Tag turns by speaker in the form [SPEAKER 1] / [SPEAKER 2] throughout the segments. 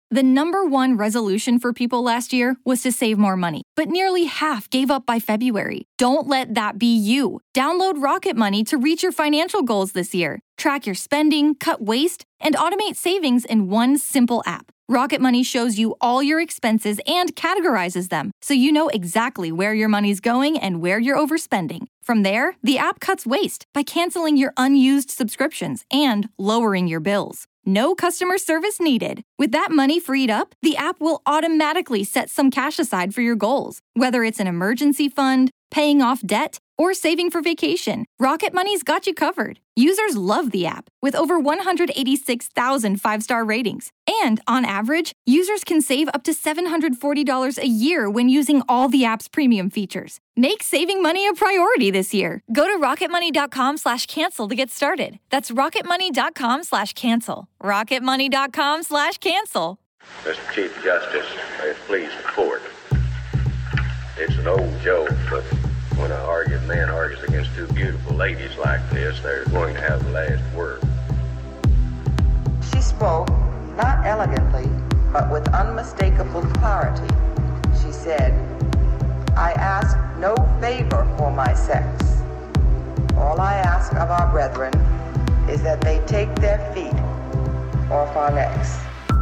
[SPEAKER 1] The number one resolution for people last year was to save more money, but nearly half gave up by February. Don't let that be you. Download Rocket Money to reach your financial goals this year. Track your spending, cut waste, and automate savings in one simple app. Rocket Money shows you all your expenses and categorizes them, so you know exactly where your money's going and where you're overspending. From there, the app cuts waste by canceling your unused subscriptions and lowering your bills. No customer service needed. With that money freed up, the app will automatically set some cash aside for your goals, whether it's an emergency fund, paying off debt, or saving for vacation. Rocket Money's got you covered. Users love the app, with over 186,000 five-star ratings. And on average, users can save up to $740 a year when using all the app's premium features. Make saving money a priority this year. Go to rocketmoney.com/cancel to get started. That's rocketmoney.com/cancel. rocketmoney.com/cancel.
[SPEAKER 2] Mr. Chief Justice, may it please the court. It's an old joke, but when an argued man argues against two beautiful ladies like this, they're going to have the last word.
[SPEAKER 3] She spoke, not elegantly, but with unmistakable clarity. She said, "I ask no favor for my sex. All I ask of our brethren is that they take their feet off our necks."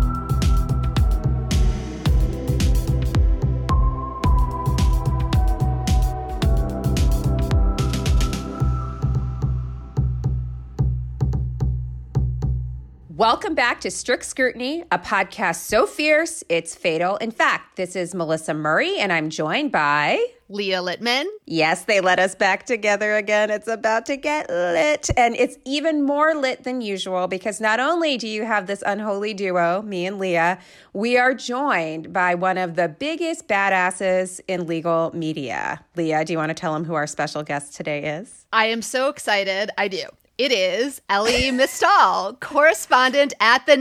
[SPEAKER 4] Welcome back to Strict Scrutiny, a podcast so fierce, it's fatal. In fact, this is Melissa Murray, and I'm joined by
[SPEAKER 5] Leah Littman.
[SPEAKER 4] Yes, they let us back together again. It's about to get lit. And it's even more lit than usual because not only do you have this unholy duo, me and Leah, we are joined by one of the biggest badasses in legal media. Leah, do you want to tell them who our special guest today is?
[SPEAKER 5] I am so excited. I do. It is Elie Mystal, correspondent at The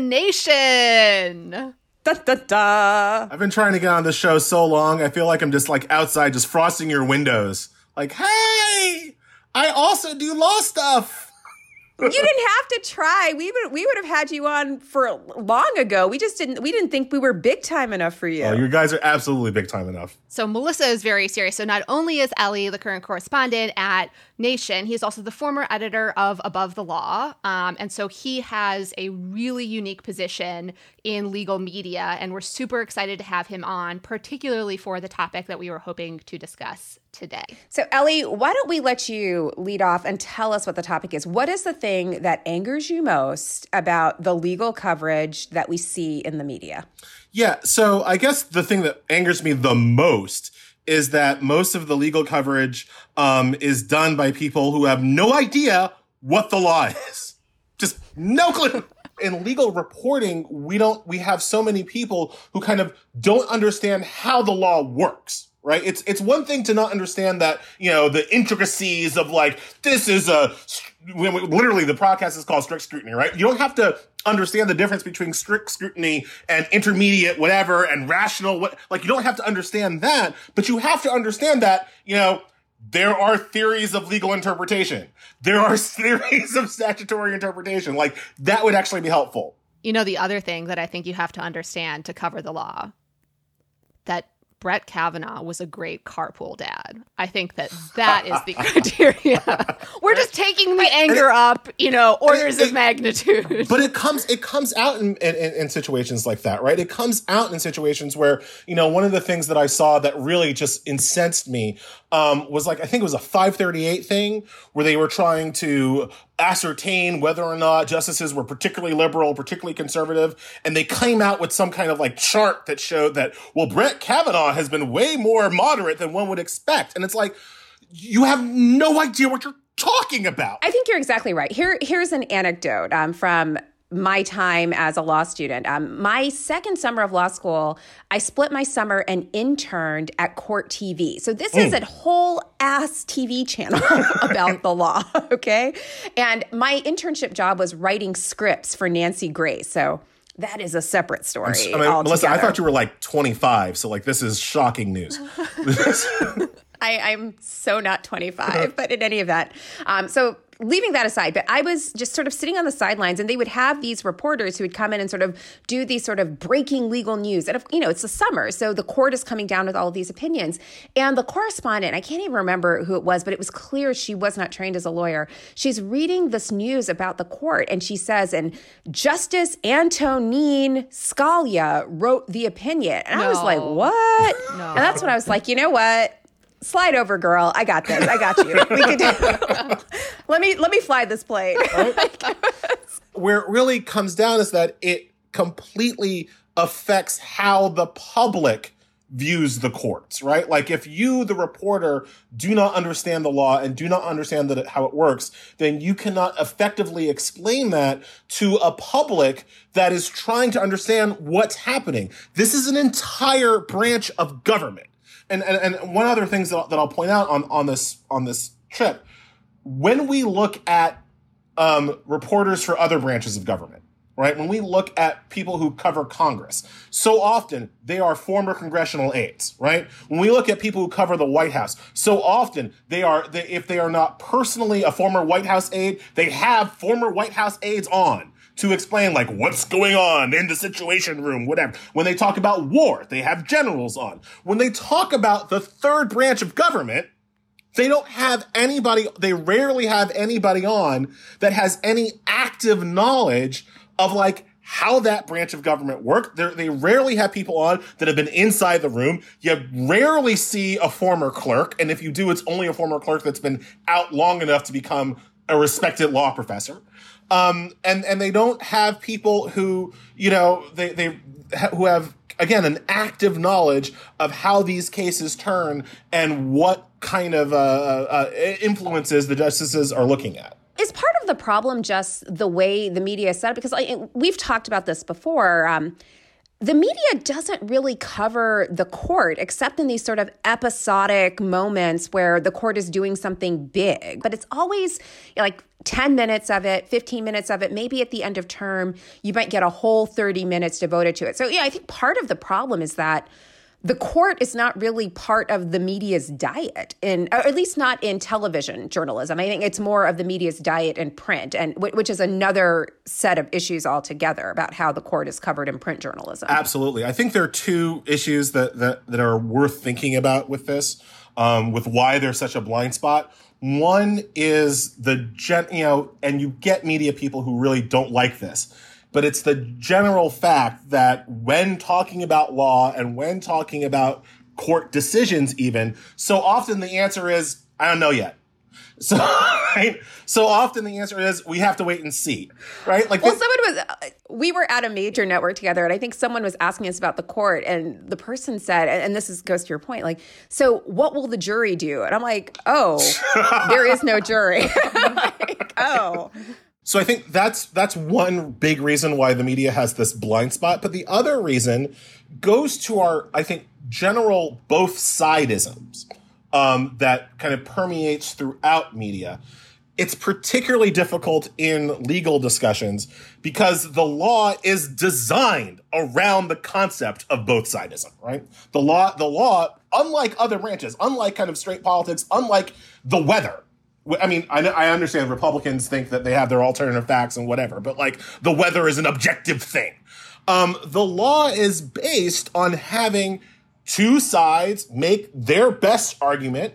[SPEAKER 5] Nation.
[SPEAKER 4] Da, da, da.
[SPEAKER 6] I've been trying to get on this show so long, I feel like I'm just like outside just frosting your windows. Like, hey, I also do law stuff.
[SPEAKER 4] You didn't have to try. We would have had you on for long ago. We didn't think we were big time enough for you.
[SPEAKER 6] Oh, you guys are absolutely big time enough.
[SPEAKER 5] So Melissa is very serious. So not only is Elie the current correspondent at Nation, he is also the former editor of Above the Law. And so he has a really unique position in legal media. And we're super excited to have him on, particularly for the topic that we were hoping to discuss today.
[SPEAKER 4] So Elie, why don't we let you lead off and tell us what the topic is? What is the thing that angers you most about the legal coverage that we see in the media?
[SPEAKER 6] Yeah, so I guess the thing that angers me the most is that most of the legal coverage is done by people who have no idea what the law is. Just no clue. In legal reporting, we have so many people who kind of don't understand how the law works. Right? It's one thing to not understand that, the intricacies of like, this is literally the podcast is called Strict Scrutiny, right? You don't have to understand the difference between strict scrutiny and intermediate whatever and rational, you don't have to understand that, but you have to understand that, there are theories of legal interpretation. There are theories of statutory interpretation. Like, that would actually be helpful.
[SPEAKER 5] The other thing that I think you have to understand to cover the law, that Brett Kavanaugh was a great carpool dad. I think that is the criteria. We're just taking the anger up, orders of magnitude.
[SPEAKER 6] But it comes out in situations like that, right? It comes out in situations where, one of the things that I saw that really just incensed me was I think it was a 538 thing where they were trying to ascertain whether or not justices were particularly liberal, particularly conservative, and they came out with some kind of chart that showed that, well, Brett Kavanaugh has been way more moderate than one would expect. And it's like, you have no idea what you're talking about.
[SPEAKER 4] I think you're exactly right. Here's an anecdote from my time as a law student. My second summer of law school, I split my summer and interned at Court TV. So this is a whole ass TV channel about the law, okay? And my internship job was writing scripts for Nancy Grace. So that is a separate story.
[SPEAKER 6] Melissa, I thought you were 25, so this is shocking news.
[SPEAKER 4] I'm so not 25, but in any event. So leaving that aside, but I was just sort of sitting on the sidelines, and they would have these reporters who would come in and sort of do these sort of breaking legal news. And, it's the summer, so the court is coming down with all of these opinions. And the correspondent, I can't even remember who it was, but it was clear she was not trained as a lawyer. She's reading this news about the court, and she says, and Justice Antonin Scalia wrote the opinion. And I was like, what?
[SPEAKER 5] No.
[SPEAKER 4] And that's when I was like, you know what? Slide over, girl. I got this. I got you. We could do let me fly this plane.
[SPEAKER 6] Where it really comes down is that it completely affects how the public views the courts, right? Like if you, the reporter, do not understand the law and do not understand how it works, then you cannot effectively explain that to a public that is trying to understand what's happening. This is an entire branch of government. And one other thing that I'll point out on this trip, when we look at reporters for other branches of government, right? When we look at people who cover Congress, so often they are former congressional aides, right? When we look at people who cover the White House, so often if they are not personally a former White House aide, they have former White House aides on to explain like what's going on in the Situation Room, whatever. When they talk about war, they have generals on. When they talk about the third branch of government, they don't have anybody, they rarely have anybody on that has any active knowledge of like how that branch of government works. They rarely have people on that have been inside the room. You rarely see a former clerk. And if you do, it's only a former clerk that's been out long enough to become a respected law professor. And they don't have people who, who have, again, an active knowledge of how these cases turn and what kind of influences the justices are looking at.
[SPEAKER 4] Is part of the problem just the way the media is set up? Because we've talked about this before. The media doesn't really cover the court except in these sort of episodic moments where the court is doing something big. But it's always like 10 minutes of it, 15 minutes of it. Maybe at the end of term, you might get a whole 30 minutes devoted to it. So, I think part of the problem is that the court is not really part of the media's diet, or at least not in television journalism. I think it's more of the media's diet in print, and which is another set of issues altogether about how the court is covered in print journalism.
[SPEAKER 6] Absolutely. I think there are two issues that are worth thinking about with this, with why there's such a blind spot. One is and you get media people who really don't like this, but it's the general fact that when talking about law and when talking about court decisions even, so often the answer is, I don't know yet. So, right? So often the answer is, we have to wait and see, right? Like,
[SPEAKER 4] we were at a major network together, and I think someone was asking us about the court, and the person said, and this goes to your point, like, so what will the jury do? And I'm like, oh, there is no jury. Like, oh.
[SPEAKER 6] So I think that's one big reason why the media has this blind spot. But the other reason goes to our, I think, general both sidisms that kind of permeates throughout media. It's particularly difficult in legal discussions because the law is designed around the concept of both sidism, right? The law, unlike other branches, unlike kind of straight politics, unlike the weather. I mean, I understand Republicans think that they have their alternative facts and whatever, but like the weather is an objective thing. The law is based on having two sides make their best argument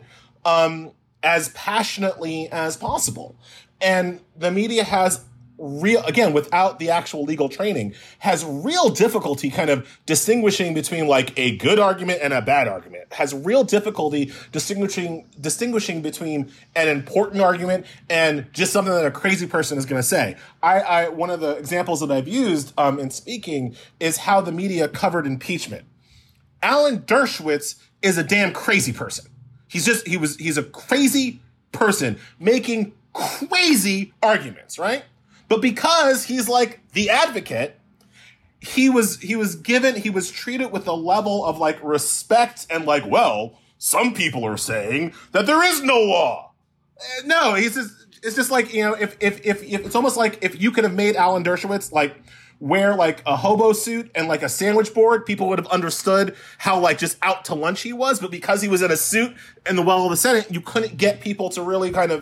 [SPEAKER 6] as passionately as possible. And the media has again, without the actual legal training, has real difficulty kind of distinguishing between like a good argument and a bad argument, has real difficulty distinguishing between an important argument and just something that a crazy person is going to say. One of the examples that I've used in speaking is how the media covered impeachment. Alan Dershowitz is a damn crazy person. He's a crazy person making crazy arguments, right? But because he's like the advocate, he was treated with a level of like respect and like, well, some people are saying that there is no law. No, it's just like, if it's almost like if you could have made Alan Dershowitz like wear like a hobo suit and like a sandwich board, people would have understood how like just out to lunch he was. But because he was in a suit in the well of the Senate, you couldn't get people to really kind of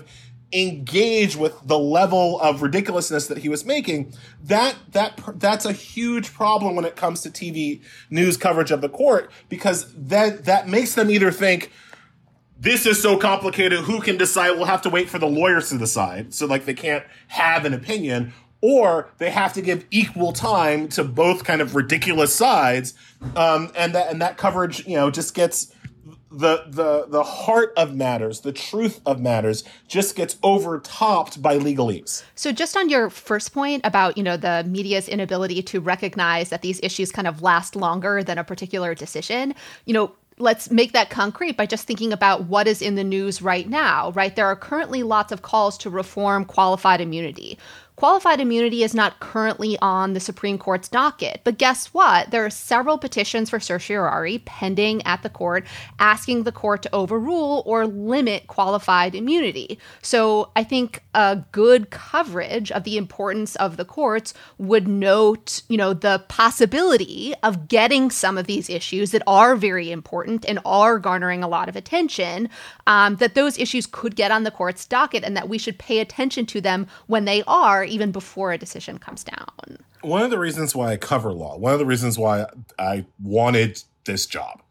[SPEAKER 6] engage with the level of ridiculousness that he was making, that's a huge problem when it comes to TV news coverage of the court, because that makes them either think, this is so complicated, who can decide? We'll have to wait for the lawyers to decide. So like they can't have an opinion, or they have to give equal time to both kind of ridiculous sides. And that coverage, just gets the heart of matters, the truth of matters just gets overtopped by legalese.
[SPEAKER 5] So just on your first point about, the media's inability to recognize that these issues kind of last longer than a particular decision, let's make that concrete by just thinking about what is in the news right now, right? There are currently lots of calls to reform qualified immunity. Qualified immunity is not currently on the Supreme Court's docket, but guess what? There are several petitions for certiorari pending at the court asking the court to overrule or limit qualified immunity. So I think a good coverage of the importance of the courts would note, the possibility of getting some of these issues that are very important and are garnering a lot of attention, that those issues could get on the court's docket and that we should pay attention to them when they are, even before a decision comes down.
[SPEAKER 6] One of the reasons why I cover law, one of the reasons why I wanted this job,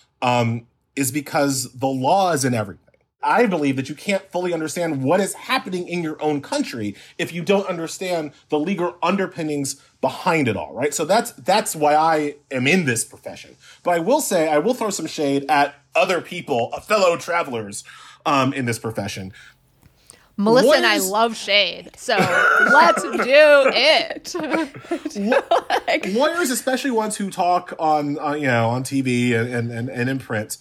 [SPEAKER 6] is because the law is in everything. I believe that you can't fully understand what is happening in your own country if you don't understand the legal underpinnings behind it all, right? So that's why I am in this profession. But I will throw some shade at other people, fellow travelers in this profession.
[SPEAKER 5] Melissa and I love shade, so let's do it.
[SPEAKER 6] Lawyers, especially ones who talk on TV and in print,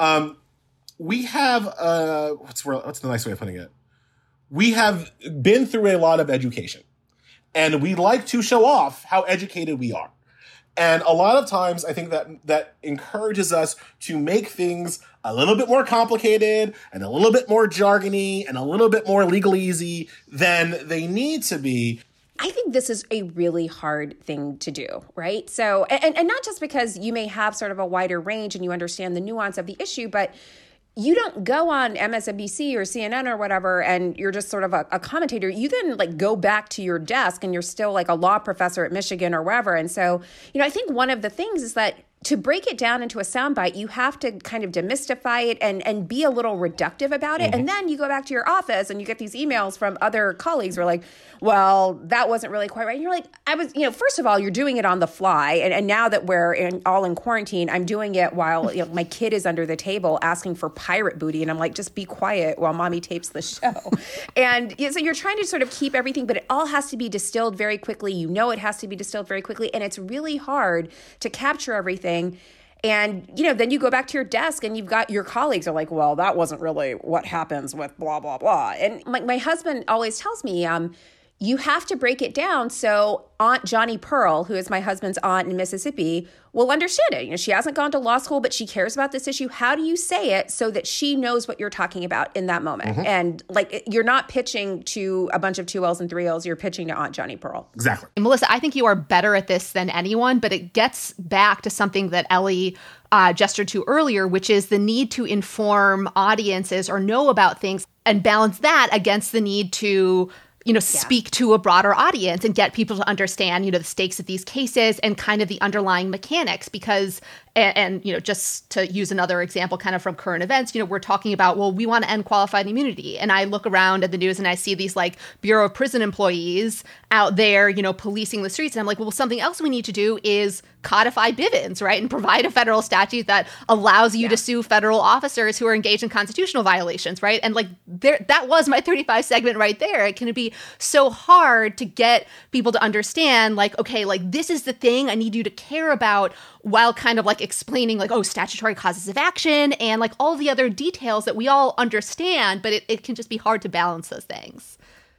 [SPEAKER 6] we have what's the nice way of putting it? We have been through a lot of education, and we like to show off how educated we are. And a lot of times, I think that encourages us to make things a little bit more complicated and a little bit more jargony and a little bit more legalese than they need to be.
[SPEAKER 4] I think this is a really hard thing to do, right? So, and not just because you may have sort of a wider range and you understand the nuance of the issue, but you don't go on MSNBC or CNN or whatever and you're just sort of a commentator. You then go back to your desk and you're still a law professor at Michigan or wherever. And so, I think one of the things is that to break it down into a soundbite, you have to kind of demystify it and be a little reductive about it. Mm-hmm. And then you go back to your office and you get these emails from other colleagues who are like, well, that wasn't really quite right. And you're like, first of all, you're doing it on the fly. And now that we're all in quarantine, I'm doing it while my kid is under the table asking for pirate booty. And I'm like, just be quiet while mommy tapes the show. And so you're trying to sort of keep everything, but it all has to be distilled very quickly. It has to be distilled very quickly. And it's really hard to capture everything. And, then you go back to your desk and you've got your colleagues are like, well, that wasn't really what happens with blah, blah, blah. And my husband always tells me, you have to break it down so Aunt Johnny Pearl, who is my husband's aunt in Mississippi, will understand it. She hasn't gone to law school, but she cares about this issue. How do you say it so that she knows what you're talking about in that moment? Mm-hmm. And you're not pitching to a bunch of 2Ls and 3Ls. You're pitching to Aunt Johnny Pearl.
[SPEAKER 6] Exactly.
[SPEAKER 5] Melissa, I think you are better at this than anyone, but it gets back to something that Ellie gestured to earlier, which is the need to inform audiences or know about things and balance that against the need to speak to a broader audience and get people to understand, the stakes of these cases and kind of the underlying mechanics. Because, and just to use another example kind of from current events, we're talking about, well, we want to end qualified immunity. And I look around at the news and I see these Bureau of Prison employees out there, policing the streets. And I'm like, well, something else we need to do is codify Bivens, right? And provide a federal statute that allows you to sue federal officers who are engaged in constitutional violations, right? And that was my 35 segment right there. It can be so hard to get people to understand, this is the thing I need you to care about, while kind of explaining statutory causes of action and all the other details that we all understand, but it can just be hard to balance those things.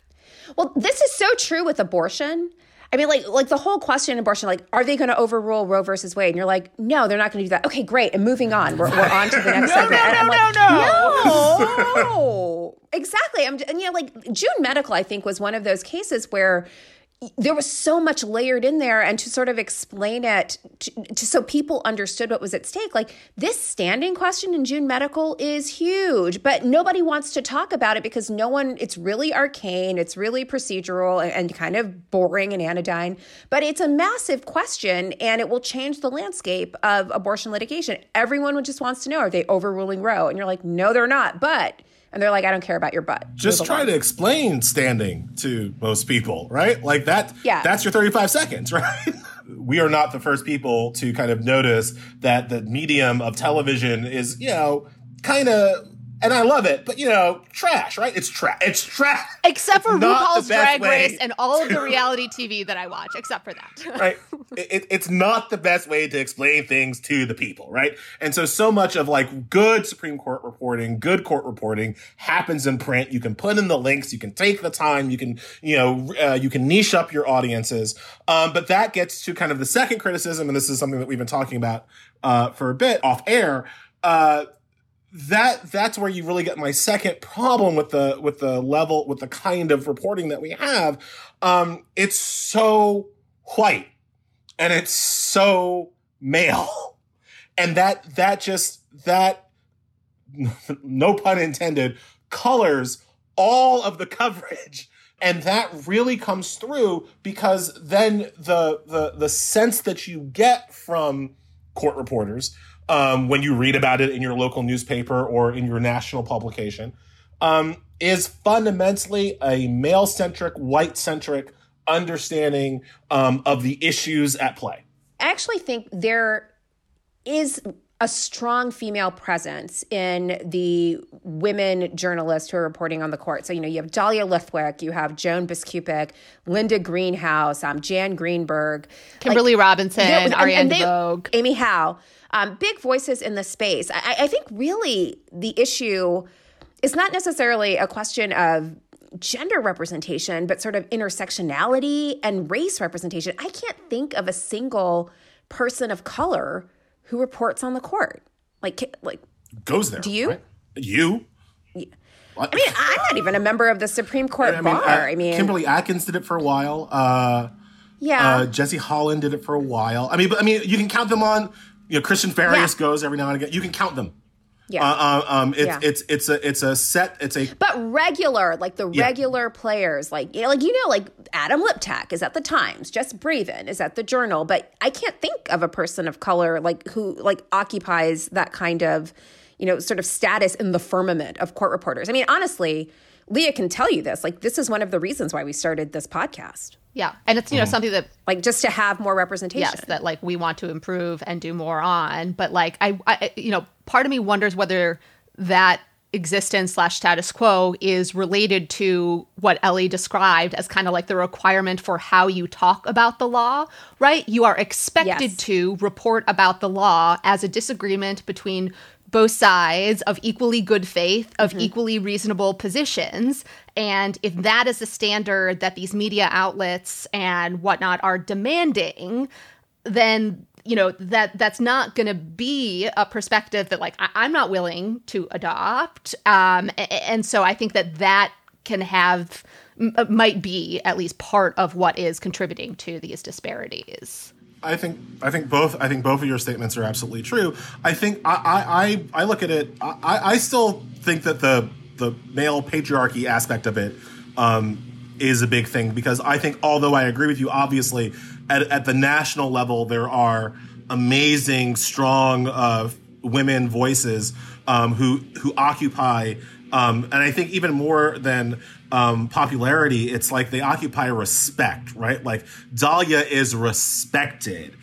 [SPEAKER 4] Well, this is so true with abortion. I mean, the whole question in abortion, are they going to overrule Roe versus Wade? And you're like, no, they're not going to do that. Okay, great. And moving on. We're on to the next segment. No. Exactly. June Medical, I think, was one of those cases where there was so much layered in there, and to sort of explain it so people understood what was at stake. Like, this standing question in June Medical is huge, but nobody wants to talk about it because it's really arcane, it's really procedural and kind of boring and anodyne, but it's a massive question, and it will change the landscape of abortion litigation. Everyone just wants to know, are they overruling Roe? And you're like, no, they're not, but... And they're like, I don't care about your butt.
[SPEAKER 6] Just try to explain standing to most people, right? Like that. Yeah. That's your 35 seconds, right? We are not the first people to kind of notice that the medium of television is, kind of, and I love it, but, trash, right? It's trash. It's trash.
[SPEAKER 5] Except for RuPaul's Drag Race and all of the reality TV that I watch, except for that.
[SPEAKER 6] Right. It's not the best way to explain things to the people, right? And so much of like good Supreme Court reporting, good court reporting happens in print. You can put in the links, you can take the time, you can, you can niche up your audiences. But that gets to kind of the second criticism, and this is something that we've been talking about for a bit off air. That's where you really get my second problem with the kind of reporting that we have. It's so white and it's so male, and that no pun intended colors all of the coverage. And that really comes through because then the sense that you get from court reporters when you read about it in your local newspaper or in your national publication, is fundamentally a male-centric, white-centric understanding of the issues at play.
[SPEAKER 4] I actually think there is a strong female presence in the women journalists who are reporting on the court. So, you have Dahlia Lithwick, you have Joan Biskupic, Linda Greenhouse, Jan Greenberg.
[SPEAKER 5] Kimberly Robinson, Ariane Vogue.
[SPEAKER 4] Amy Howe. Big voices in the space. I think really the issue is not necessarily a question of gender representation, but sort of intersectionality and race representation. I can't think of a single person of color who reports on the court. Like
[SPEAKER 6] goes there.
[SPEAKER 4] Do you?
[SPEAKER 6] Right? You?
[SPEAKER 4] Yeah. I mean, I'm not even a member of the Supreme Court bar.
[SPEAKER 6] Kimberly Atkins did it for a while. Jesse Holland did it for a while. I mean, you can count them on. Christian Farias goes every now and again. You can count them.
[SPEAKER 4] Yeah.
[SPEAKER 6] It's a set. It's a
[SPEAKER 4] but regular, like the regular players, like Adam Liptak is at the Times, Jess Braven is at the Journal, but I can't think of a person of color who occupies that kind of sort of status in the firmament of court reporters. I mean, honestly, Leah can tell you this. This is one of the reasons why we started this podcast.
[SPEAKER 5] Yeah. And it's, something that
[SPEAKER 4] just to have more representation.
[SPEAKER 5] Yes, that we want to improve and do more on. But I part of me wonders whether that existence / status quo is related to what Ellie described as kind of the requirement for how you talk about the law, right? You are expected to report about the law as a disagreement between both sides of equally good faith, of equally reasonable positions. And if that is the standard that these media outlets and whatnot are demanding, then, that's not going to be a perspective that I'm not willing to adopt. And so I think that can might be at least part of what is contributing to these disparities.
[SPEAKER 6] I think both of your statements are absolutely true. I think I look at it. I still think that the male patriarchy aspect of it is a big thing, because I think, although I agree with you, obviously at the national level there are amazing, strong women voices who occupy. And I think even more than popularity, it's they occupy respect, right? Dahlia is respected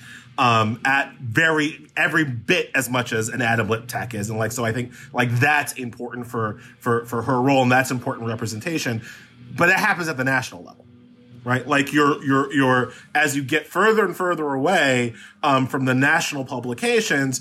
[SPEAKER 6] at every bit as much as an Adam Liptak is, and so I think that's important for her role, and that's important representation. But it happens at the national level, right? You're as you get further and further away from the national publications,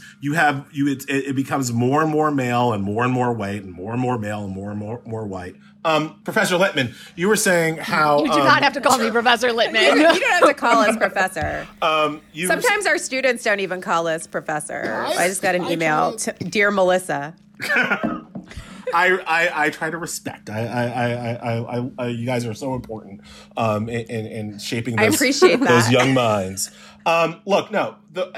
[SPEAKER 6] it becomes more and more male and more white, and more male and more white. Professor Littman, you were saying how
[SPEAKER 5] you do not have to call me Professor Littman.
[SPEAKER 4] You don't have to call us Professor. Sometimes our students don't even call us Professor. I just got an email, Dear Melissa.
[SPEAKER 6] I try to respect. You guys are so important in shaping those,
[SPEAKER 4] I appreciate that.
[SPEAKER 6] those young minds. Look, no,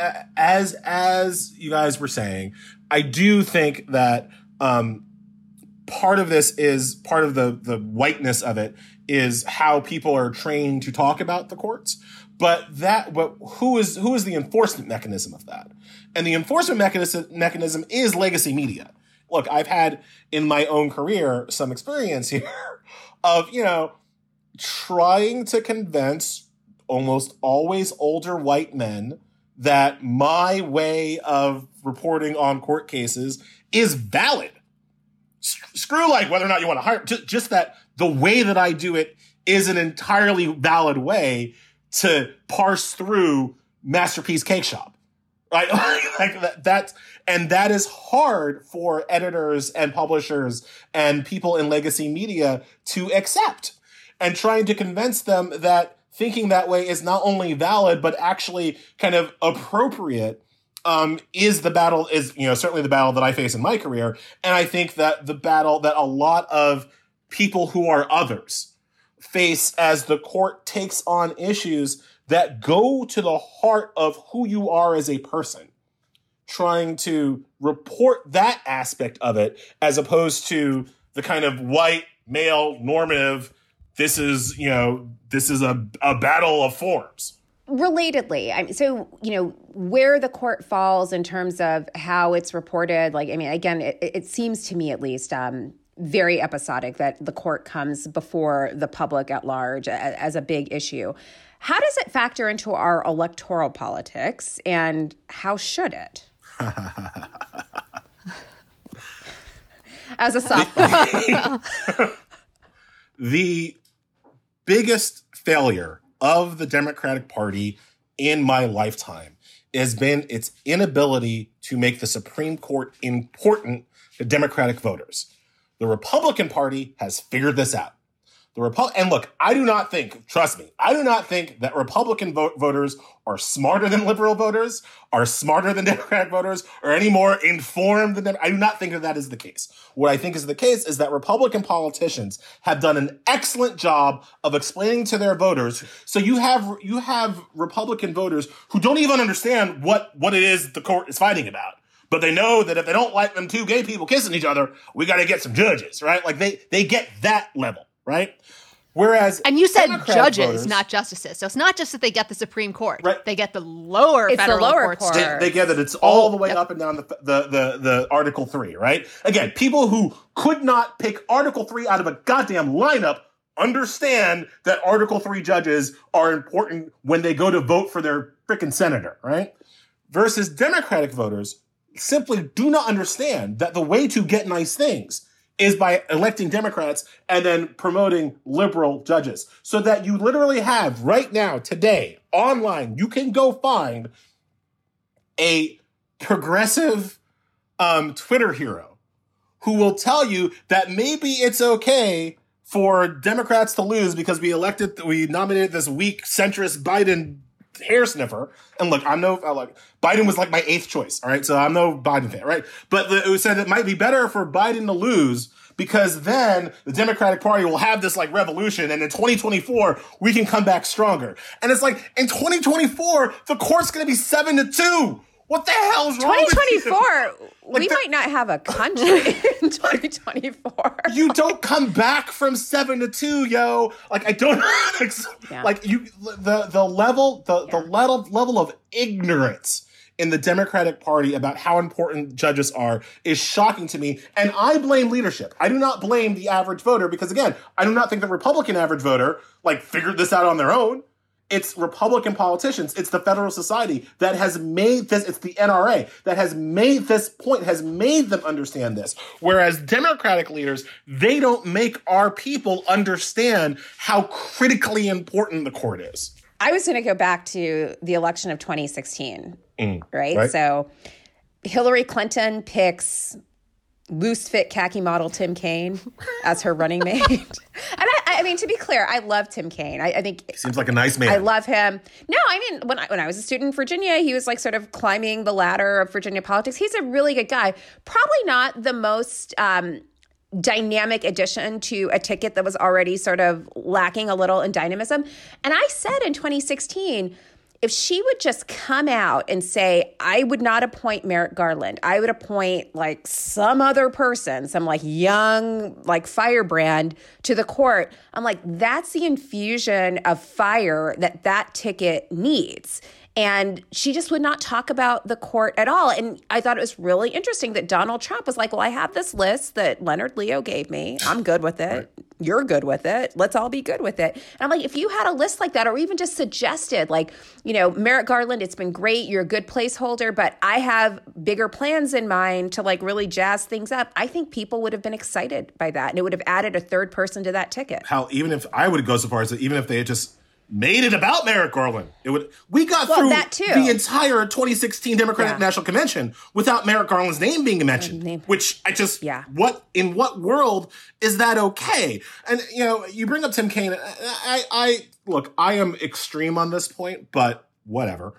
[SPEAKER 6] as you guys were saying, I do think that part of this is part of the whiteness of it is how people are trained to talk about the courts. But who is the enforcement mechanism of that? And the enforcement mechanism is legacy media. Look, I've had in my own career some experience here of, trying to convince almost always older white men that my way of reporting on court cases is valid. Screw like whether or not you want to hire, just that the way that I do it is an entirely valid way to parse through Masterpiece Cake Shop. Right? that is hard for editors and publishers and people in legacy media to accept. And trying to convince them that thinking that way is not only valid, but actually kind of appropriate, is certainly the battle that I face in my career. And I think that the battle that a lot of people who are others face as the court takes on issues that go to the heart of who you are as a person, trying to report that aspect of it as opposed to the kind of white, male, normative, this is a battle of forms.
[SPEAKER 4] Relatedly, where the court falls in terms of how it's reported, it seems to me at least very episodic that the court comes before the public at large as a big issue. How does it factor into our electoral politics, and how should it? As a softball.
[SPEAKER 6] The biggest failure of the Democratic Party in my lifetime has been its inability to make the Supreme Court important to Democratic voters. The Republican Party has figured this out. And look, I do not think that Republican voters are smarter than liberal voters, are smarter than Democratic voters, or any more informed than them. I do not think that is the case. What I think is the case is that Republican politicians have done an excellent job of explaining to their voters. So you have Republican voters who don't even understand what it is the court is fighting about. But they know that if they don't like them two gay people kissing each other, we got to get some judges, right? Like they get that level, right? Whereas,
[SPEAKER 5] and you said
[SPEAKER 6] Democrat
[SPEAKER 5] judges,
[SPEAKER 6] voters,
[SPEAKER 5] not justices. So it's not just that they get the Supreme Court;
[SPEAKER 6] right.
[SPEAKER 5] They get the lower federal courts.
[SPEAKER 6] They get that it's all the way up and down the Article 3, right? Again, people who could not pick Article 3 out of a goddamn lineup understand that Article 3 judges are important when they go to vote for their frickin' senator, right? Versus Democratic voters simply do not understand that the way to get nice things is by electing Democrats and then promoting liberal judges. So that you literally have right now, today, online, you can go find a progressive Twitter hero who will tell you that maybe it's okay for Democrats to lose because we nominated this weak centrist Biden hair sniffer. And look, Biden was like my 8th choice. All right. So I'm no Biden fan. Right. But it said it might be better for Biden to lose because then the Democratic Party will have this like revolution. And in 2024, we can come back stronger. And it's like in 2024, the court's going to be 7-2. What the hell is wrong with you?
[SPEAKER 4] 2024, we might not have a country in 2024.
[SPEAKER 6] You don't come back from 7-2, yo. Like I don't like you. The level of ignorance in the Democratic Party about how important judges are is shocking to me, and I blame leadership. I do not blame the average voter because again, I do not think the Republican average voter like figured this out on their own. It's Republican politicians. It's the Federal Society that has made this. It's the NRA that has made this point, has made them understand this. Whereas Democratic leaders, they don't make our people understand how critically important the court is.
[SPEAKER 4] I was going to go back to the election of 2016, right? So Hillary Clinton picks loose fit khaki model Tim Kaine as her running mate. And I mean, to be clear, I love Tim Kaine. I think
[SPEAKER 6] he seems like a nice man.
[SPEAKER 4] I love him. No, I mean, when I was a student in Virginia, he was like sort of climbing the ladder of Virginia politics. He's a really good guy. Probably not the most dynamic addition to a ticket that was already sort of lacking a little in dynamism. And I said in 2016, if she would just come out and say, I would not appoint Merrick Garland, I would appoint like some other person, some like young, like firebrand to the court. I'm like, that's the infusion of fire that ticket needs. And she just would not talk about the court at all. And I thought it was really interesting that Donald Trump was like, well, I have this list that Leonard Leo gave me. I'm good with it. Right. You're good with it. Let's all be good with it. And I'm like, if you had a list like that, or even just suggested, like, you know, Merrick Garland, it's been great. You're a good placeholder, but I have bigger plans in mind to like really jazz things up. I think people would have been excited by that. And it would have added a third person to that ticket.
[SPEAKER 6] Even if I would go so far as that, even if they had just made it about Merrick Garland, we got through the entire 2016 Democratic National Convention without Merrick Garland's name being mentioned, which I just, in what world is that okay? And, you know, you bring up Tim Kaine. I am extreme on this point, but whatever.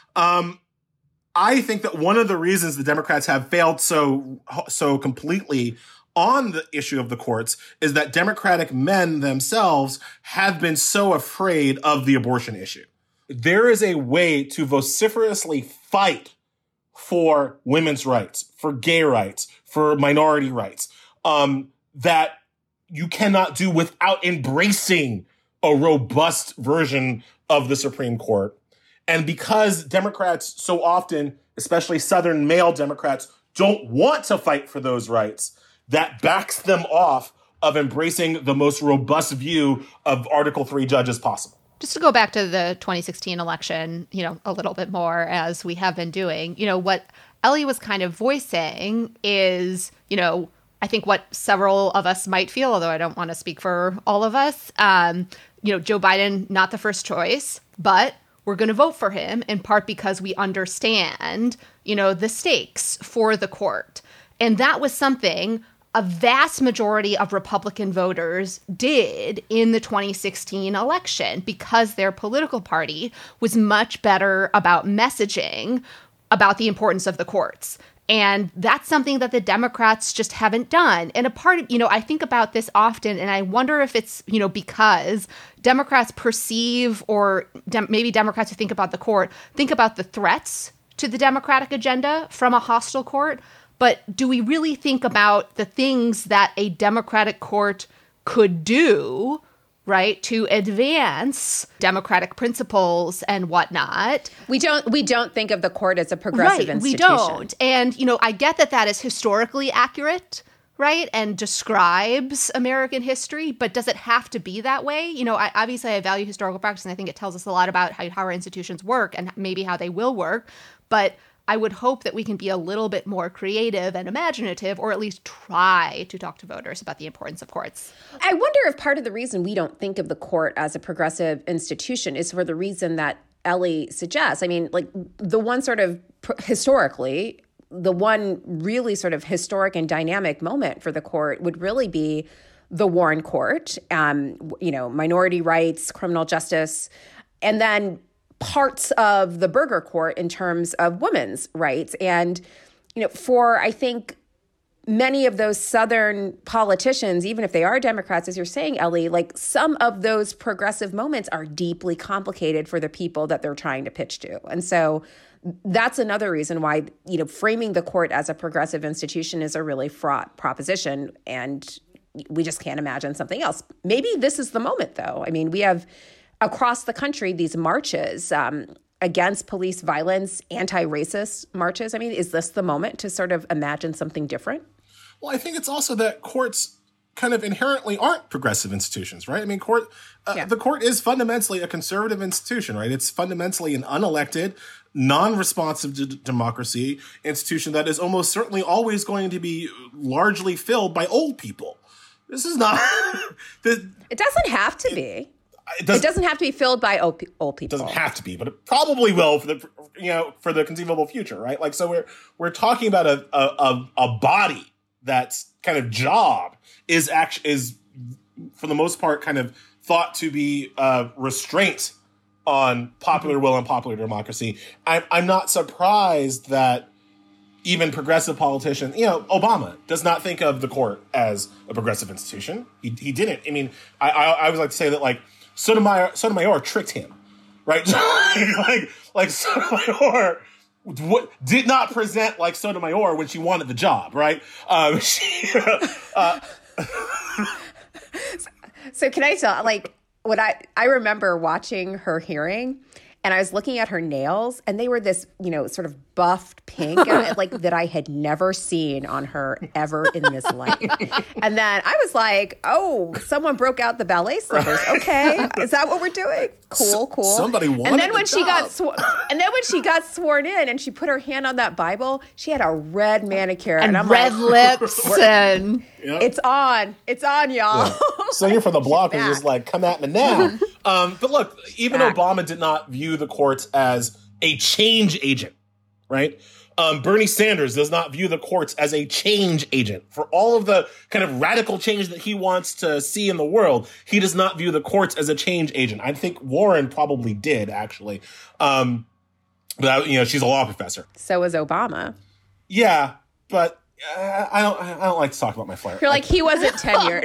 [SPEAKER 6] I think that one of the reasons the Democrats have failed so completely on the issue of the courts is that Democratic men themselves have been so afraid of the abortion issue. There is a way to vociferously fight for women's rights, for gay rights, for minority rights, that you cannot do without embracing a robust version of the Supreme Court. And because Democrats so often, especially Southern male Democrats, don't want to fight for those rights, that backs them off of embracing the most robust view of Article III judges possible.
[SPEAKER 5] Just to go back to the 2016 election, you know, a little bit more as we have been doing, you know, what Ellie was kind of voicing is, you know, I think what several of us might feel, although I don't want to speak for all of us, you know, Joe Biden, not the first choice, but we're going to vote for him in part because we understand, you know, the stakes for the court. And that was something a vast majority of Republican voters did in the 2016 election because their political party was much better about messaging about the importance of the courts. And that's something that the Democrats just haven't done. And a part of, you know, I think about this often, and I wonder if it's, you know, because Democrats perceive, or maybe Democrats who think about the court, think about the threats to the Democratic agenda from a hostile court. But do we really think about the things that a Democratic court could do, right, to advance democratic principles and whatnot?
[SPEAKER 4] We don't think of the court as a progressive institution.
[SPEAKER 5] We don't. And, you know, I get that is historically accurate, right, and describes American history, but does it have to be that way? You know, I value historical practice, and I think it tells us a lot about how our institutions work and maybe how they will work. But I would hope that we can be a little bit more creative and imaginative, or at least try to talk to voters about the importance of courts.
[SPEAKER 4] I wonder if part of the reason we don't think of the court as a progressive institution is for the reason that Ellie suggests. I mean, like the one sort of historically, the one really sort of historic and dynamic moment for the court would really be the Warren Court, you know, minority rights, criminal justice, and then parts of the Burger Court in terms of women's rights. And, you know, for, I think, many of those Southern politicians, even if they are Democrats, as you're saying, Ellie, like some of those progressive moments are deeply complicated for the people that they're trying to pitch to. And so that's another reason why, you know, framing the court as a progressive institution is a really fraught proposition. And we just can't imagine something else. Maybe this is the moment, though. I mean, we have across the country these marches against police violence, anti-racist marches. I mean, is this the moment to sort of imagine something different?
[SPEAKER 6] Well, I think it's also that courts kind of inherently aren't progressive institutions, right? I mean, the court is fundamentally a conservative institution, right? It's fundamentally an unelected, non-responsive democracy institution that is almost certainly always going to be largely filled by old people. This is not...
[SPEAKER 4] It doesn't have to be. It doesn't have to be filled by old people.
[SPEAKER 6] It doesn't have to be, but it probably will for the conceivable future, right? Like, so we're talking about a body that's kind of job is for the most part kind of thought to be restraint on popular will and popular democracy. I'm not surprised that even progressive politicians, Obama does not think of the court as a progressive institution. He didn't. I mean, I would like to say that, like, Sotomayor tricked him, right? like Sotomayor did not present like Sotomayor when she wanted the job, right?
[SPEAKER 4] So can I tell, like, what I remember watching her hearing, and I was looking at her nails, and they were this, sort of buffed pink, like that I had never seen on her ever in this life. And then I was like, oh, someone broke out the ballet slippers. Okay, is that what we're doing? Cool.
[SPEAKER 6] Somebody wanted.
[SPEAKER 4] And then when she got sworn in, and she put her hand on that Bible, she had a red manicure
[SPEAKER 5] and
[SPEAKER 4] I'm
[SPEAKER 5] red lips, and
[SPEAKER 4] it's on, y'all.
[SPEAKER 6] Yeah. So you're for the block is just like, come at me now. But look, even Obama did not view the courts as a change agent, right? Bernie Sanders does not view the courts as a change agent. For all of the kind of radical change that he wants to see in the world, he does not view the courts as a change agent. I think Warren probably did, actually. But she's a law professor.
[SPEAKER 4] So was Obama.
[SPEAKER 6] Yeah, but I don't like to talk about my flair.
[SPEAKER 4] You're like, he wasn't tenured.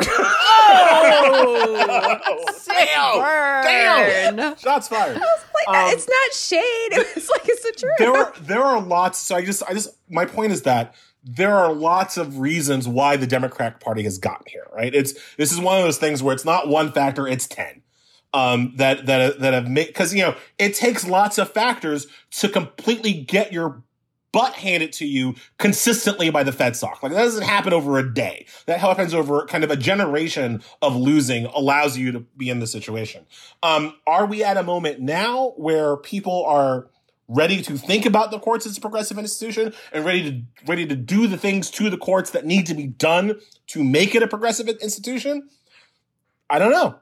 [SPEAKER 6] Damn! Shots fired.
[SPEAKER 4] I was like, it's not shade. It's like, it's the truth.
[SPEAKER 6] There are lots. So my point is that there are lots of reasons why the Democratic Party has gotten here, right? This is one of those things where it's not one factor, it's 10. That have made, because it takes lots of factors to completely get your butt handed to you consistently by the FedSoc. Like, that doesn't happen over a day. That happens over kind of a generation of losing allows you to be in this situation. Are we at a moment now where people are ready to think about the courts as a progressive institution and ready to do the things to the courts that need to be done to make it a progressive institution? I don't know.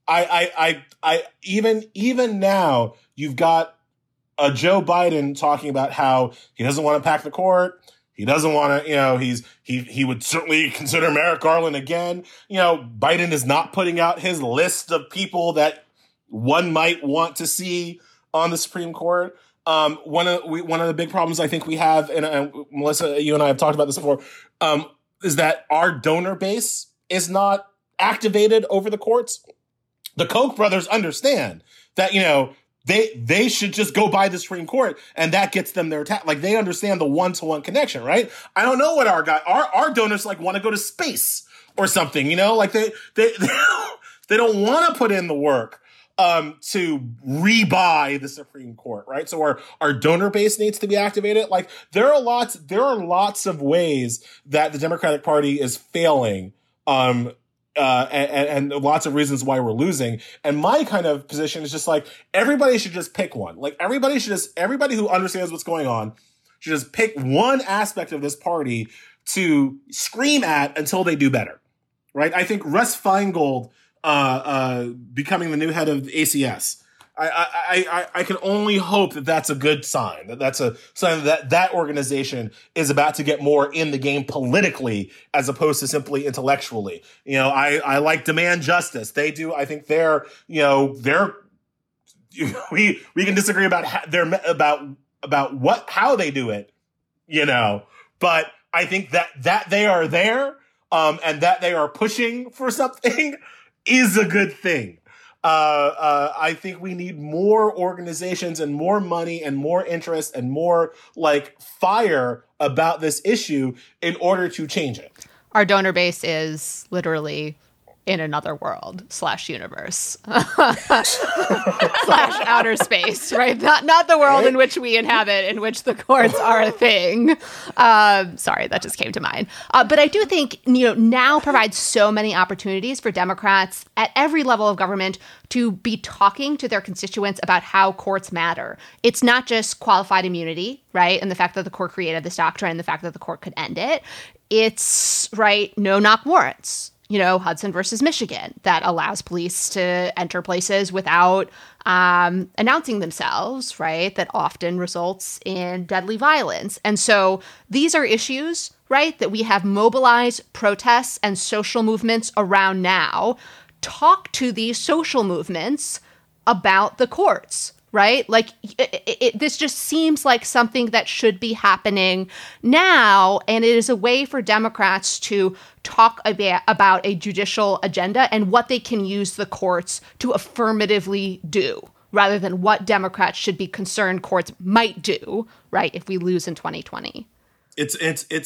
[SPEAKER 6] Even now, you've got Joe Biden talking about how he doesn't want to pack the court. He doesn't want to, he would certainly consider Merrick Garland again. Biden is not putting out his list of people that one might want to see on the Supreme Court. One of the big problems I think we have, and Melissa, you and I have talked about this before, is that our donor base is not activated over the courts. The Koch brothers understand that, they should just go by the Supreme Court, and that gets them their attack. Like, they understand the one-to-one connection, right? I don't know what our donors like want to go to space or something, like they don't want to put in the work to rebuy the Supreme Court, right? So our donor base needs to be activated. Like, there are lots of ways that the Democratic Party is failing, and lots of reasons why we're losing. And my kind of position is just like, everybody should just pick one. Like, everybody who understands what's going on should just pick one aspect of this party to scream at until they do better, right? I think Russ Feingold, becoming the new head of ACS, I can only hope that that's a good sign, that's a sign that organization is about to get more in the game politically as opposed to simply intellectually. I like demand justice. They do. I think they're we can disagree about how they do it, but I think that they are there, and that they are pushing for something is a good thing. I think we need more organizations and more money and more interest and more fire about this issue in order to change it.
[SPEAKER 5] Our donor base is literally in another world / universe / outer space, right? Not the world in which we inhabit, in which the courts are a thing. Sorry, that just came to mind. But I do think, now provides so many opportunities for Democrats at every level of government to be talking to their constituents about how courts matter. It's not just qualified immunity, right? And the fact that the court created this doctrine and the fact that the court could end it. It's, right, no-knock warrants. Hudson versus Michigan, that allows police to enter places without announcing themselves, right? That often results in deadly violence. And so these are issues, right, that we have mobilized protests and social movements around now. Talk to these social movements about the courts, right? Like this just seems like something that should be happening now. And it is a way for Democrats to talk about a judicial agenda and what they can use the courts to affirmatively do, rather than what Democrats should be concerned courts might do, right, if we lose in 2020.
[SPEAKER 6] It's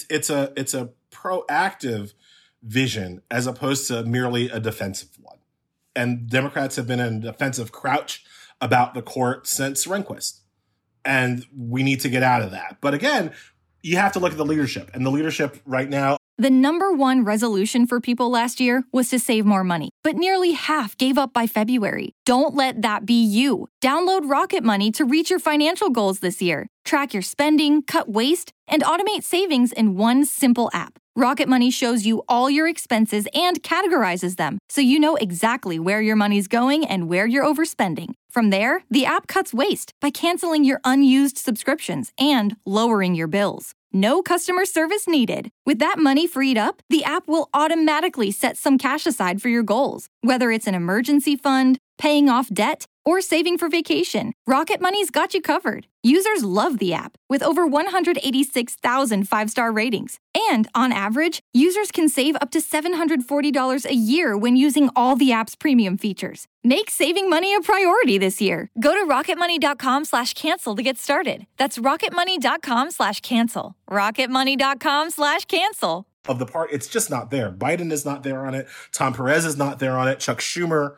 [SPEAKER 6] a proactive vision as opposed to merely a defensive one. And Democrats have been in a defensive crouch about the court since Rehnquist. And we need to get out of that. But again, you have to look at the leadership. And the leadership right now.
[SPEAKER 1] The number one resolution for people last year was to save more money, but nearly half gave up by February. Don't let that be you. Download Rocket Money to reach your financial goals this year. Track your spending, cut waste, and automate savings in one simple app. Rocket Money shows you all your expenses and categorizes them, so you know exactly where your money's going and where you're overspending. From there, the app cuts waste by canceling your unused subscriptions and lowering your bills. No customer service needed. With that money freed up, the app will automatically set some cash aside for your goals. Whether it's an emergency fund, paying off debt, or saving for vacation, Rocket Money's got you covered. Users love the app, with over 186,000 five-star ratings. And on average, users can save up to $740 a year when using all the app's premium features. Make saving money a priority this year. Go to rocketmoney.com/cancel to get started. That's rocketmoney.com/cancel. rocketmoney.com/cancel.
[SPEAKER 6] Of the part, it's just not there. Biden is not there on it. Tom Perez is not there on it. Chuck Schumer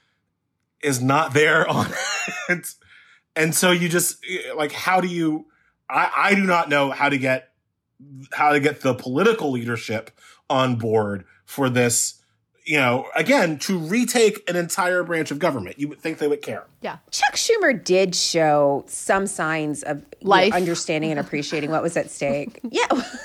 [SPEAKER 6] is not there on it. And so you just, like, how do you, I do not know how to get the political leadership on board for this, again, to retake an entire branch of government. You would think they would care.
[SPEAKER 4] Yeah. Chuck Schumer did show some signs of life, understanding and appreciating what was at stake. Yeah.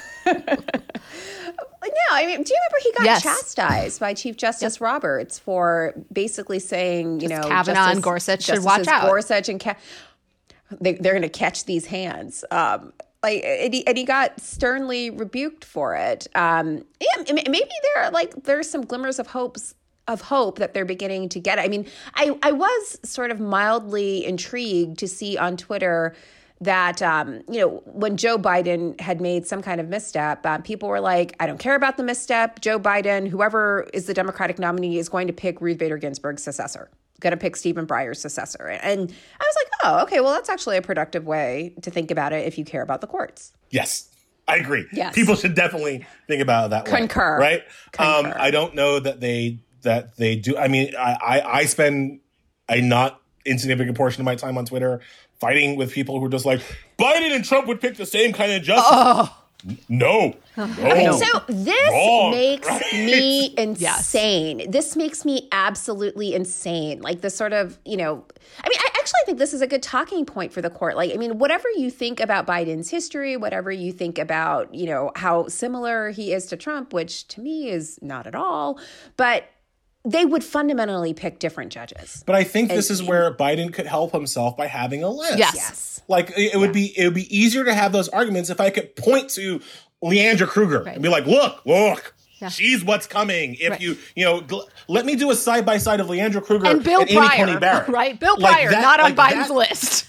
[SPEAKER 4] No, I mean, do you remember he got chastised by Chief Justice Roberts for basically saying,
[SPEAKER 5] Kavanaugh and Gorsuch should watch out.
[SPEAKER 4] Gorsuch and they're going to catch these hands. And he got sternly rebuked for it. Maybe there's some glimmers of hope that they're beginning to get. I mean, I was sort of mildly intrigued to see on Twitter that, when Joe Biden had made some kind of misstep, people were like, I don't care about the misstep. Joe Biden, whoever is the Democratic nominee, is going to pick Ruth Bader Ginsburg's successor, going to pick Stephen Breyer's successor. And I was like, oh, okay, well, that's actually a productive way to think about it if you care about the courts.
[SPEAKER 6] Yes, I agree.
[SPEAKER 4] Yes.
[SPEAKER 6] People should definitely think about it that way.
[SPEAKER 4] Concur.
[SPEAKER 6] Right? I don't know that they do. I mean, I spend a not insignificant portion of my time on Twitter fighting with people who are just like, Biden and Trump would pick the same kind of justice.
[SPEAKER 4] Oh.
[SPEAKER 6] No.
[SPEAKER 4] Okay, so this makes me insane. Yes. This makes me absolutely insane. Like the sort of, I actually think this is a good talking point for the court. Like, I mean, whatever you think about Biden's history, whatever you think about, how similar he is to Trump, which to me is not at all, but they would fundamentally pick different judges.
[SPEAKER 6] But I think this is where Biden could help himself by having a list.
[SPEAKER 4] Yes.
[SPEAKER 6] Like it would be easier to have those arguments if I could point to Leandra Kruger and be like, look, she's what's coming. If let me do a side by side of Leandra Kruger
[SPEAKER 5] and Bill
[SPEAKER 6] Amy Coney Barrett.
[SPEAKER 5] Right? Bill Pryor, not on Biden's list.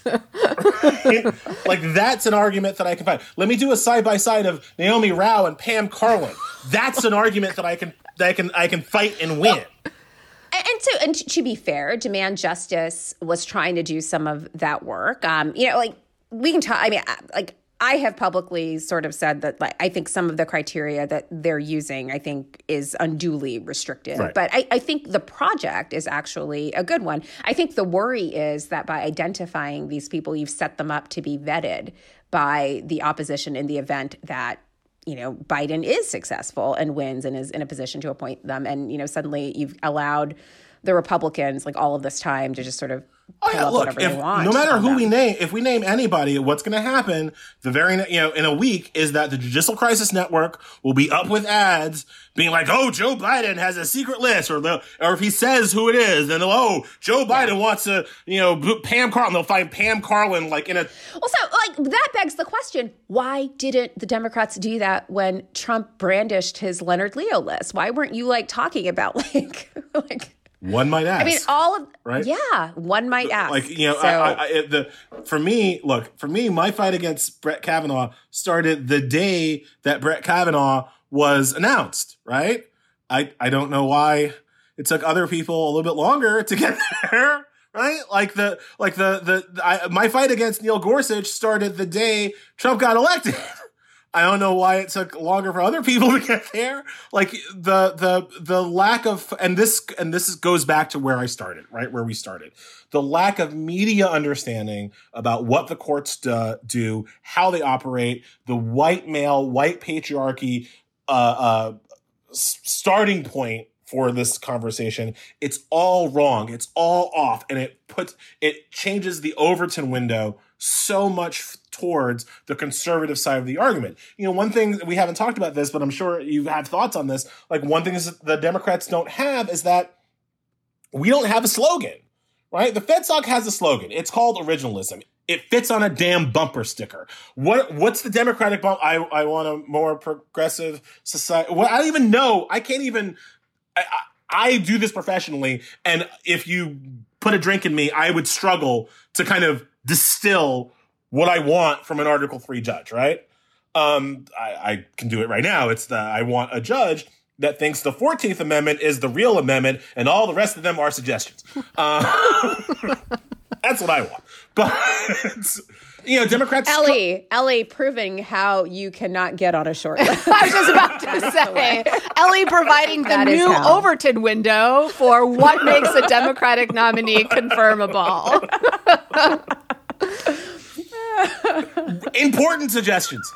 [SPEAKER 6] Like that's an argument that I can find. Let me do a side by side of Naomi Rao and Pam Carlin. That's an argument that I can fight and win.
[SPEAKER 4] And to be fair, Demand Justice was trying to do some of that work. We can talk. I mean, I have publicly sort of said that I think some of the criteria that they're using, I think, is unduly restrictive. Right. But I think the project is actually a good one. I think the worry is that by identifying these people, you've set them up to be vetted by the opposition in the event that Biden is successful and wins and is in a position to appoint them. And, suddenly you've allowed the Republicans all of this time to just sort of whatever they want.
[SPEAKER 6] No matter who we name, if we name anybody, what's going to happen in a week is that the Judicial Crisis Network will be up with ads being like, oh, Joe Biden has a secret list, or if he says who it is, then Joe Biden wants to, Pam Carlin. They'll find Pam Carlin in a.
[SPEAKER 4] Well, so that begs the question: why didn't the Democrats do that when Trump brandished his Leonard Leo list? Why weren't you talking about
[SPEAKER 6] One might ask.
[SPEAKER 4] I mean, all of
[SPEAKER 6] right?
[SPEAKER 4] Yeah, one might ask.
[SPEAKER 6] Like, you know, for me, my fight against Brett Kavanaugh started the day that Brett Kavanaugh was announced. Right? I don't know why it took other people a little bit longer to get there. Right? My fight against Neil Gorsuch started the day Trump got elected. I don't know why it took longer for other people to get there. Like the lack of, and this goes back to where I started, right? Where we started. The lack of media understanding about what the courts do, how they operate, the white male, white patriarchy, starting point for this conversation. It's all wrong. It's all off. And it changes the Overton window so much towards the conservative side of the argument. You know, one thing, we haven't talked about this, but I'm sure you've had thoughts on this. Like, one thing is the Democrats don't have is that we don't have a slogan, right? The FedSoc has a slogan. It's called originalism. It fits on a damn bumper sticker. What's the Democratic bump? I want a more progressive society. Well, I don't even know. I can't even, I do this professionally. And if you put a drink in me, I would struggle to kind of distill what I want from an Article 3 judge, right? I can do it right now. It's I want a judge that thinks the 14th Amendment is the real amendment and all the rest of them are suggestions. That's what I want. But, you know, Democrats...
[SPEAKER 4] Ellie proving how you cannot get on a short list.
[SPEAKER 5] I was just about to say, Ellie providing the new Overton window for what makes a Democratic nominee confirmable.
[SPEAKER 6] Important suggestions.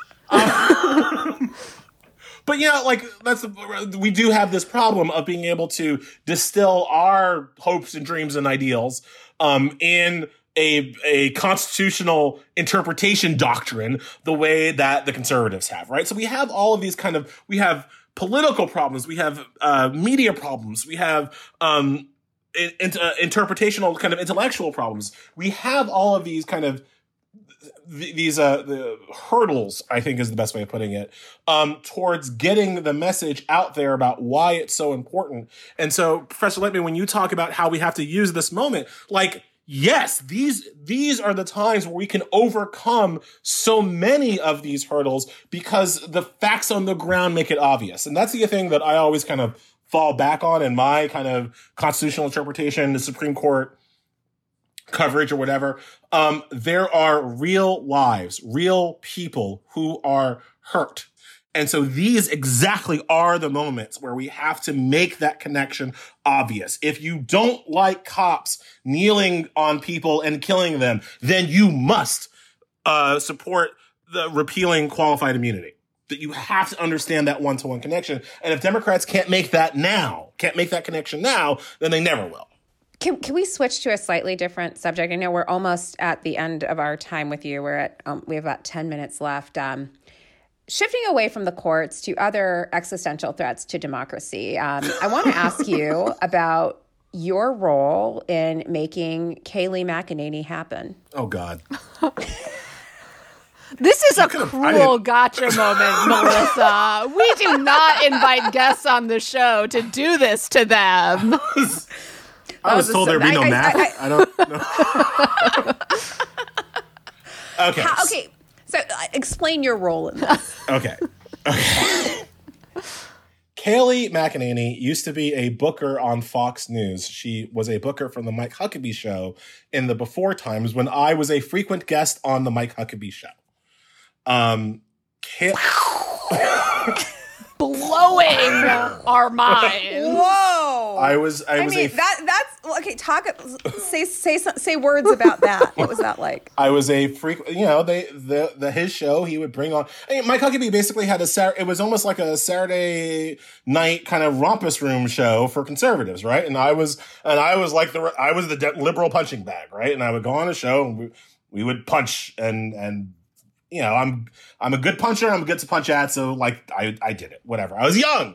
[SPEAKER 6] But, you know, like, we do have this problem of being able to distill our hopes and dreams and ideals in a constitutional interpretation doctrine the way that the conservatives have, right? So we have all of these we have political problems, we have media problems, we have interpretational kind of intellectual problems. We have all of these kind of the hurdles, I think is the best way of putting it, towards getting the message out there about why it's so important. And so, Professor Litman, when you talk about how we have to use this moment, like, yes, these are the times where we can overcome so many of these hurdles because the facts on the ground make it obvious. And that's the thing that I always kind of fall back on in my kind of constitutional interpretation, the Supreme Court coverage or whatever. There are real lives, real people who are hurt. And so these exactly are the moments where we have to make that connection obvious. If you don't like cops kneeling on people and killing them, then you must support the repealing qualified immunity. That you have to understand that one-to-one connection. And if Democrats can't make that connection now, then they never will.
[SPEAKER 4] Can we switch to a slightly different subject? I know we're almost at the end of our time with you. We have about 10 minutes left. Shifting away from the courts to other existential threats to democracy, I want to ask you about your role in making Kayleigh McEnany happen.
[SPEAKER 6] Oh, God.
[SPEAKER 5] This is a cruel gotcha moment, Melissa. We do not invite guests on the show to do this to them.
[SPEAKER 6] I was told there'd be no math. I don't know. Okay.
[SPEAKER 4] Okay. So explain your role in this.
[SPEAKER 6] Okay. Kayleigh McEnany used to be a booker on Fox News. She was a booker from the Mike Huckabee Show in the before times when I was a frequent guest on the Mike Huckabee Show.
[SPEAKER 5] Blowing our minds.
[SPEAKER 4] Whoa!
[SPEAKER 6] I mean,
[SPEAKER 4] that's okay. Say words about that. What was that like?
[SPEAKER 6] I was a frequent. You know, his show. He would bring on. I mean, Mike Huckabee basically had it was almost like a Saturday night kind of rompus room show for conservatives, right? And I was like the liberal punching bag, right? And I would go on a show and we would punch and. You know, I'm a good puncher. I'm good to punch at. So, like, I did it. Whatever. I was young.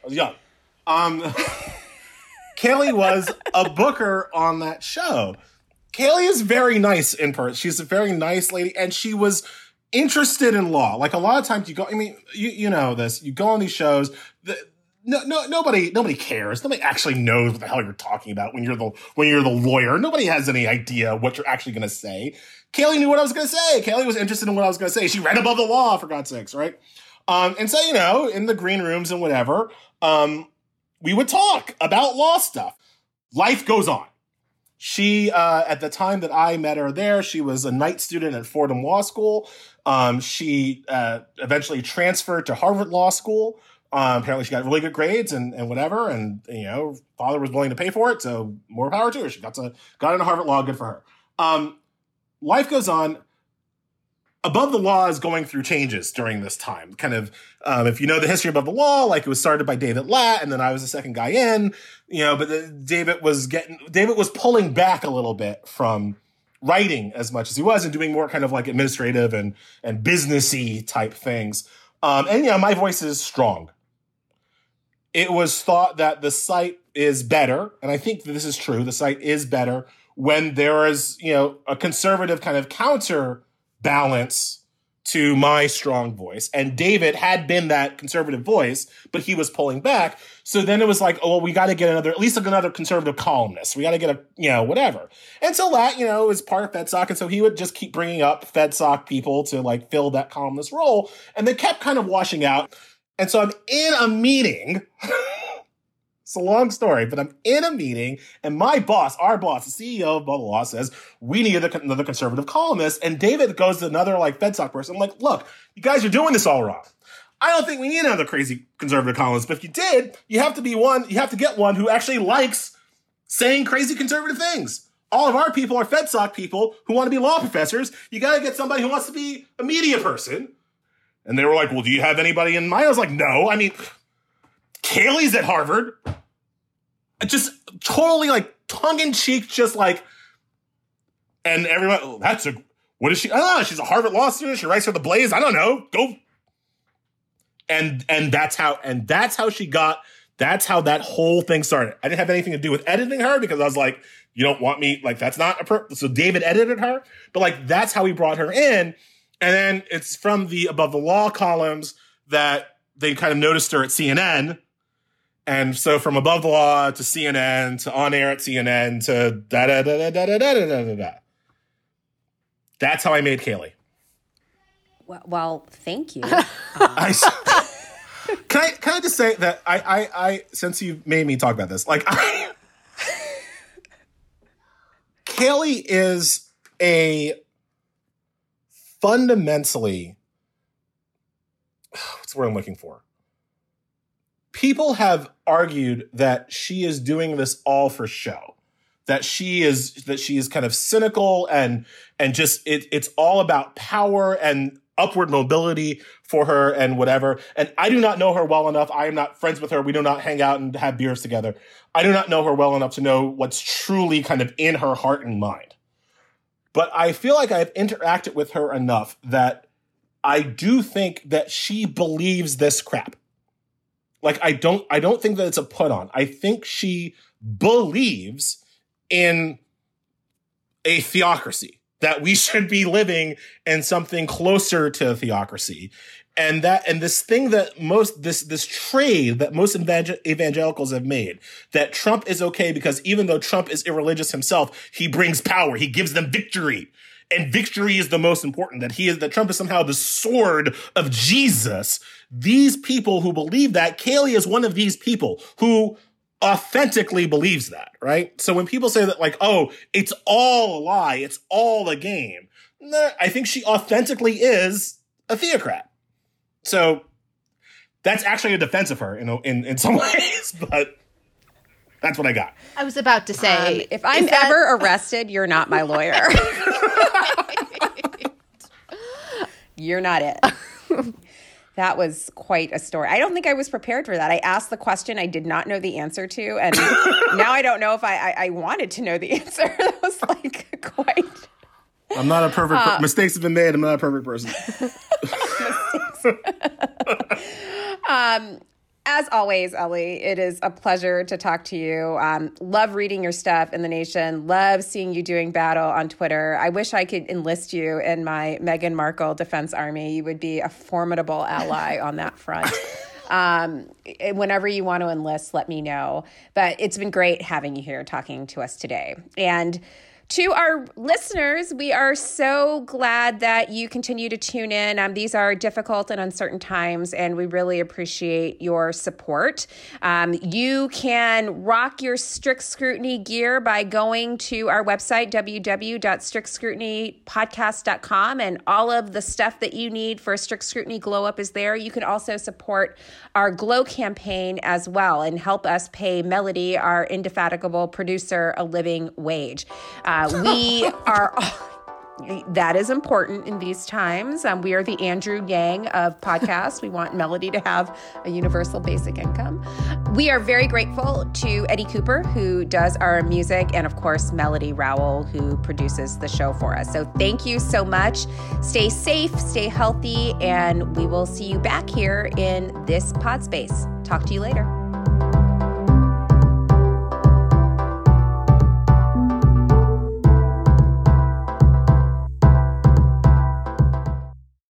[SPEAKER 6] Kayleigh was a booker on that show. Kayleigh is very nice in person. She's a very nice lady, and she was interested in law. Like, a lot of times you go. I mean, you know this. You go on these shows. nobody cares. Nobody actually knows what the hell you're talking about when you're the lawyer. Nobody has any idea what you're actually going to say. Kaylee knew what I was going to say. Kaylee was interested in what I was going to say. She read Above the Law, for God's sakes, right? And so, in the green rooms and whatever, we would talk about law stuff. Life goes on. She, at the time that I met her there, she was a night student at Fordham Law School. She eventually transferred to Harvard Law School. Apparently she got really good grades and whatever. And, father was willing to pay for it. So more power to her. She got into Harvard Law. Good for her. Life goes on. Above the Law is going through changes during this time. Kind of, if you know the history of Above the Law, like it was started by David Latt, and then I was the second guy in, but David was pulling back a little bit from writing as much as he was and doing more kind of like administrative and businessy type things. My voice is strong. It was thought that the site is better, and I think that this is true. The site is better when there is, a conservative kind of counterbalance to my strong voice. And David had been that conservative voice, but he was pulling back. So then it was like, oh, well, we got to get at least another conservative columnist. We got to get whatever. And so that, is part of FedSoc. And so he would just keep bringing up FedSoc people to like fill that columnist role. And they kept kind of washing out. And so I'm in a meeting. It's a long story, but I'm in a meeting and my boss, our boss, the CEO of Above the Law, says, we need another conservative columnist. And David goes to another like FedSoc person. I'm like, look, you guys are doing this all wrong. I don't think we need another crazy conservative columnist, but if you did, you have to get one who actually likes saying crazy conservative things. All of our people are FedSoc people who want to be law professors. You got to get somebody who wants to be a media person. And they were like, well, do you have anybody in mind? I was like, no. I mean, Kaylee's at Harvard. Just totally like tongue-in-cheek, just like, and everyone, what is she? She's a Harvard law student. She writes for The Blaze. I don't know. Go. And that's how that's how that whole thing started. I didn't have anything to do with editing her because I was like, you don't want me, like, that's not so David edited her, but like, that's how we brought her in. And then it's from the Above the Law columns that they kind of noticed her at CNN. And so from Above the Law to CNN to On Air at CNN to da-da-da-da-da-da-da-da-da. That's how I made Kaylee.
[SPEAKER 4] Well, thank you.
[SPEAKER 6] Can I just say that I since you made me talk about this, like Kaylee is a fundamentally, what's the word I'm looking for? People have argued that she is doing this all for show, that she is kind of cynical and just it's all about power and upward mobility for her and whatever. And I do not know her well enough. I am not friends with her. We do not hang out and have beers together. I do not know her well enough to know what's truly kind of in her heart and mind. But I feel like I've interacted with her enough that I do think that she believes this crap. Like, I don't think that it's a put on. I think she believes in a theocracy, that we should be living in something closer to a theocracy. And this thing that this trade that most evangelicals have made, that Trump is okay because even though Trump is irreligious himself, he brings power. He gives them victory. And victory is the most important, that Trump is somehow the sword of Jesus. These people who believe that, Kaylee is one of these people who authentically believes that, right? So when people say that, like, oh, it's all a lie, it's all a game, I think she authentically is a theocrat. So that's actually a defense of her in some ways, but that's what I got.
[SPEAKER 5] I was about to say,
[SPEAKER 4] if I'm ever arrested, you're not my lawyer. You're not it. That was quite a story. I don't think I was prepared for that. I asked the question I did not know the answer to, and now I don't know if I wanted to know the answer. That was like quite...
[SPEAKER 6] I'm not a perfect... mistakes have been made. I'm not a perfect person.
[SPEAKER 4] As always, Ellie, it is a pleasure to talk to you. Love reading your stuff in The Nation. Love seeing you doing battle on Twitter. I wish I could enlist you in my Meghan Markle defense army. You would be a formidable ally on that front. Whenever you want to enlist, let me know. But it's been great having you here talking to us today. And to our listeners, we are so glad that you continue to tune in. These are difficult and uncertain times, and we really appreciate your support. You can rock your Strict Scrutiny gear by going to our website, www.strictscrutinypodcast.com, and all of the stuff that you need for a Strict Scrutiny Glow Up is there. You can also support our Glow campaign as well and help us pay Melody, our indefatigable producer, a living wage. That is important in these times. We are the Andrew Yang of podcasts. We want Melody to have a universal basic income. We are very grateful to Eddie Cooper, who does our music, and of course, Melody Rowell, who produces the show for us. So thank you so much. Stay safe, stay healthy, and we will see you back here in this pod space. Talk to you later.